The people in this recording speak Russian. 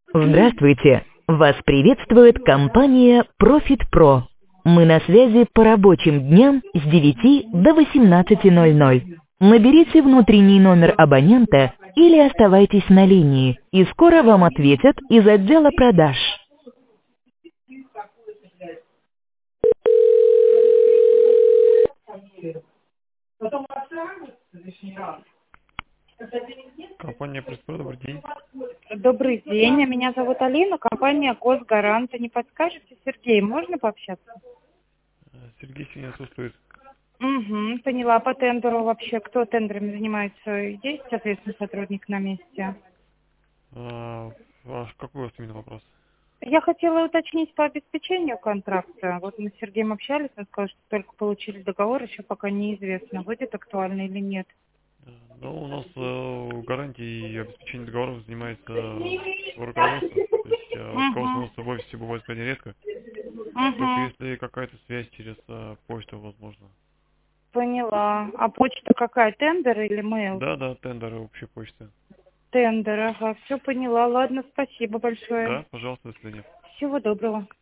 Здравствуйте! Вас приветствует компания Profit Pro. Мы на связи по рабочим дням с 9 до 18:00. Наберите внутренний номер абонента или оставайтесь на линии, и скоро вам ответят из отдела продаж. Компания Преспро, добрый день. Добрый день, меня зовут Алина, компания Госгарант. Не подскажете, Сергей, можно пообщаться? Сергей сегодня отсутствует. Угу, поняла. По тендеру вообще, кто тендерами занимается? Есть ответственный сотрудник на месте? Какой у вас именно вопрос? Я хотела уточнить по обеспечению контракта. Вот мы с Сергеем общались, он сказал, что только получили договор, еще пока неизвестно, будет актуально или нет. Ну, у нас гарантией и обеспечением договоров занимается руководство. То есть руководство у нас в офисе бывает крайне редко. Только если какая-то связь через почту, возможно. Поняла. А почта какая, тендер или мейл? Да, тендеры общей почты. Тендер, ага, все поняла. Ладно, спасибо большое. Да, пожалуйста, до свидания. Всего доброго.